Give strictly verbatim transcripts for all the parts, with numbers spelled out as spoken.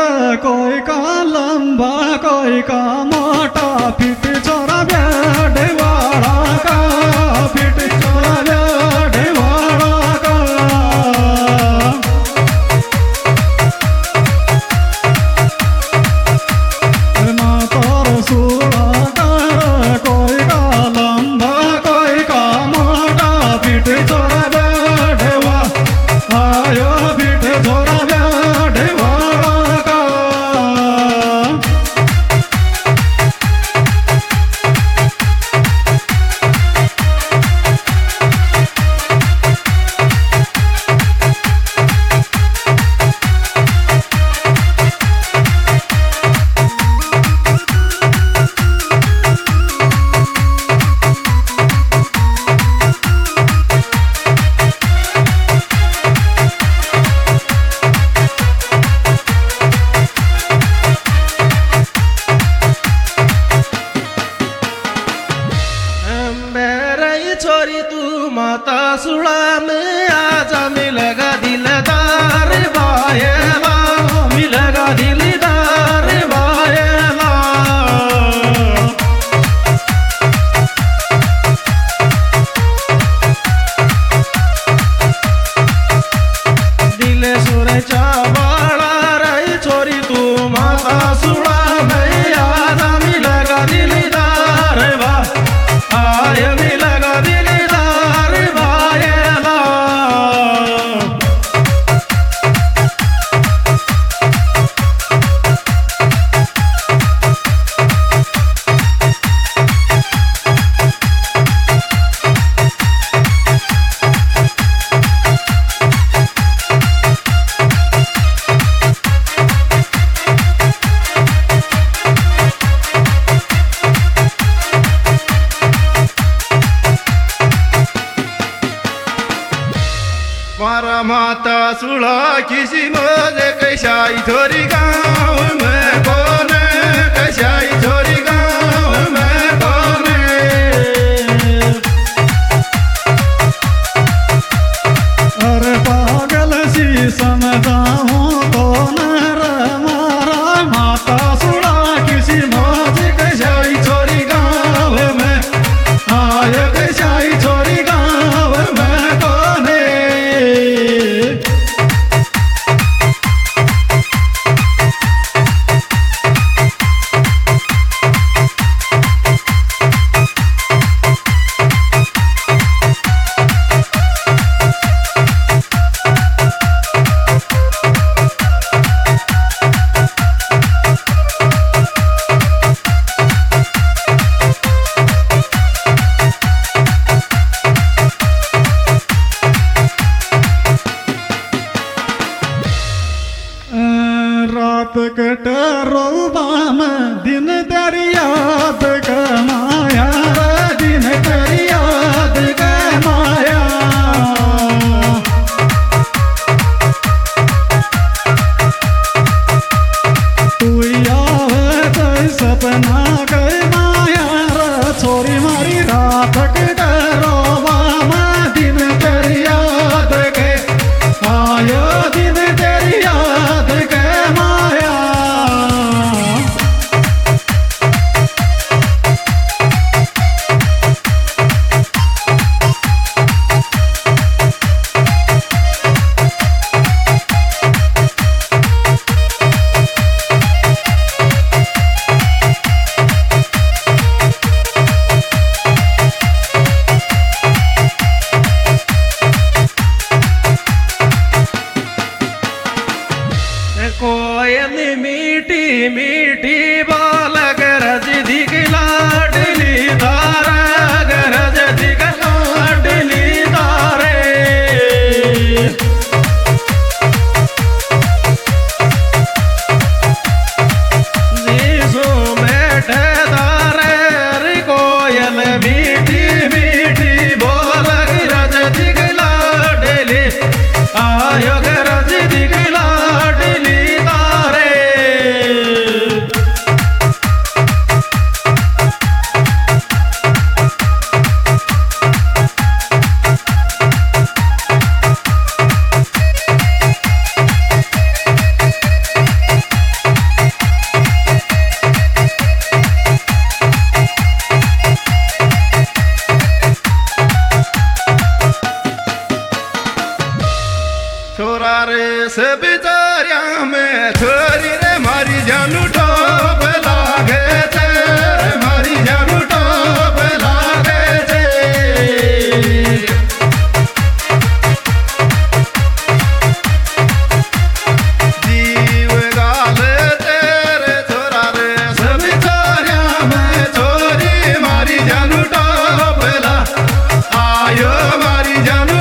कोई का लंबा कोई का मोटा फिट छोरा ब्याडे वाला का फिट छोरा ब्याडे वाला का माता रसूला कर कोई का लंबा कोई का मोटा फिट छोरा ब्याडे वाला आयो फिट छोरा ब्याडे वाला का छोरी तू माता सुड़ा में आजा मिलेगा दिलदार बायला मिलेगा दिलदार बायला दिल सुरे चावाड़ा रही छोरी तू माता सुड़ा में आजा मिलेगा दिलदार बा आय मिलेगा दिलदार बायला मारा माता सुड़ा किसी मोजे कैसाई छोरी गाँव में कौन कैसाई छोरी गाँव में कौन अरे पागल सी समझाऊं तो नर मारा माता सुड़ा किसी मौज कैसाई छोरी गाँव में आय कैसाई छोरी गाँव में कौन रात कट रोबाम दिन तेरी याद कमाया दिन तेरी याद कमाया तू आवे तो सपना कमाया छोरी मारी रात कट रोबाम दिन तेरी याद के आयो दिन तेरी याद कमाया कोयल मीठी मीठी बोल गरज दिख लाडली तारा गरज दिख लाडली तारे जीसो बैठे तारे रे कोयल मीठी मीठी बोल गरज दिख लाडली आयो गरज दिख लाडली तारे छोरा रे से बिचारिया में छोरी रे मारी जानू टोप लागे छे मारी जानू टोप लागे छे जीव गाले तेरे छोरा रे से बिचारिया में छोरी मारी जानू टोप ला आयो मारी जानू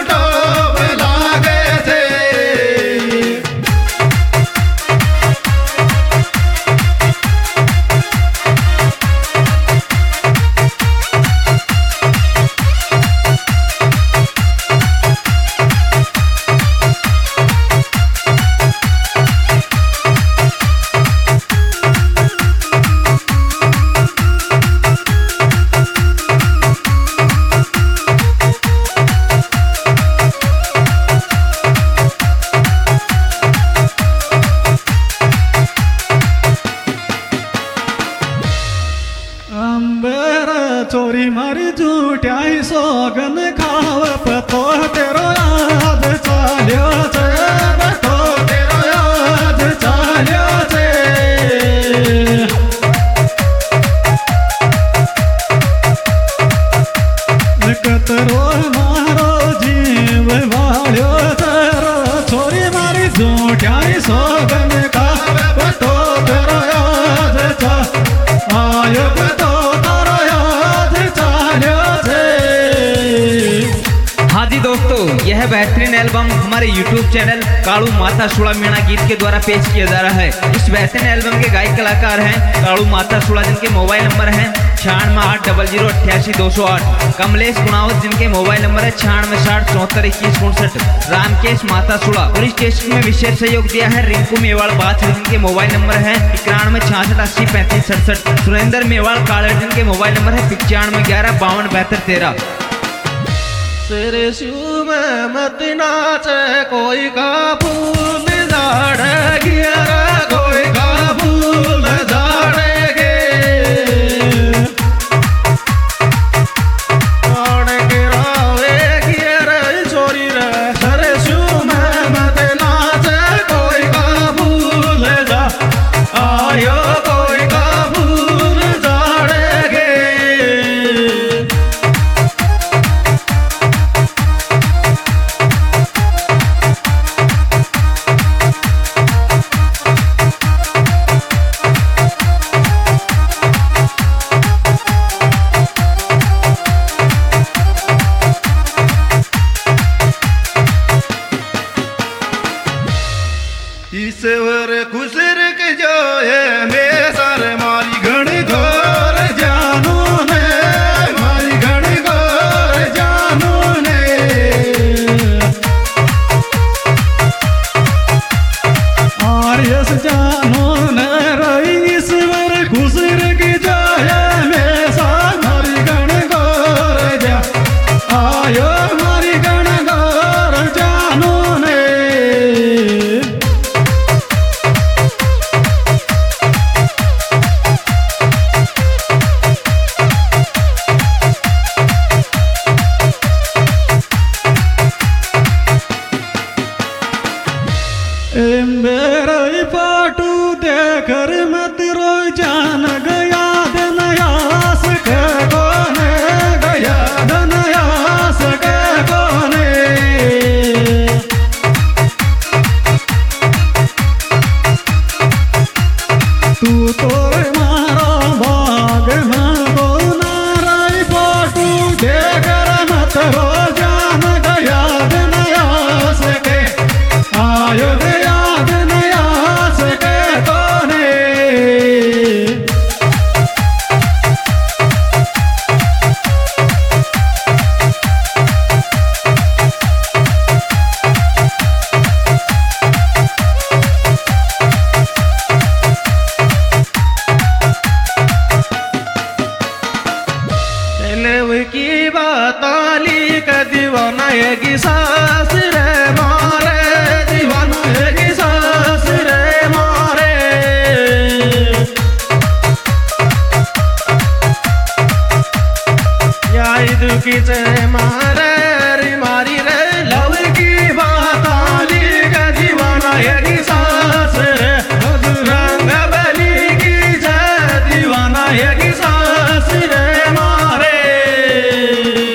चोरी मारी झूठ्याई सोगन खाव पतो तेरो याद चाल्यो छे पतो तेरो याद चाल्यो छे कतरो मारो जीव वाल्यो तेरो चोरी मारी झूठ्याई सोगन खाव पतो तेरो याद चा आयो पतो दोस्तों यह बेहतरीन एल्बम हमारे यूट्यूब चैनल कालू माता सुड़ा मीणा गीत के द्वारा पेश किया जा रहा है। इस बेहतरीन एल्बम के गायक कलाकार हैं कालू माता सुड़ा जिनके मोबाइल नंबर हैं छियानवे आठ डबल जीरो अट्ठासी दो सौ आठ, कमलेश गुणावत जिनके मोबाइल नंबर है छियानवे साठ चौहत्तर इक्कीस उनसठ, रामकेश माता सुड़ा और इस टेस्ट में विशेष सहयोग दिया है रिंकू मेवाड़ बात जिनके मोबाइल नंबर है इक्यानवे छियासठ अस्सी पैंतीस सड़सठ, सुरेंद्र मेवाड़ कालड़ जिनके मोबाइल नंबर है पिचानवे ग्यारह बावन बहत्तर तेरह। तेरे शिव में मत नाचे कोई का फूल झाड़ेगी कोई का फूल झाड़ेगी गिरावेगी रे छोरी रे तेरे शिव में मत नाचे कोई का फूल जा आयो कोई का फूल झाड़ेगी ईश्वर खुसर के जो है मैं सर मारी घड़ी घोर जानू ने मारी घड़ी घोर जानू ने और यस जानू ने रही ईश्वर खुसर के जो है मैं सर मारी घड़ी घोर जा आयो मारी घड़ी घोर जानू ने मेरे पाटू देकर मत रो जान गया धनयास के कोने गया धनयास के कोने तू तो मारा भाग में बोना रे पाटू देकर मत रो जान गया धनयास के आयो की बताली का दीवाना है सास रे मारे दीवाना है सास रे मारे या दुखी से मारे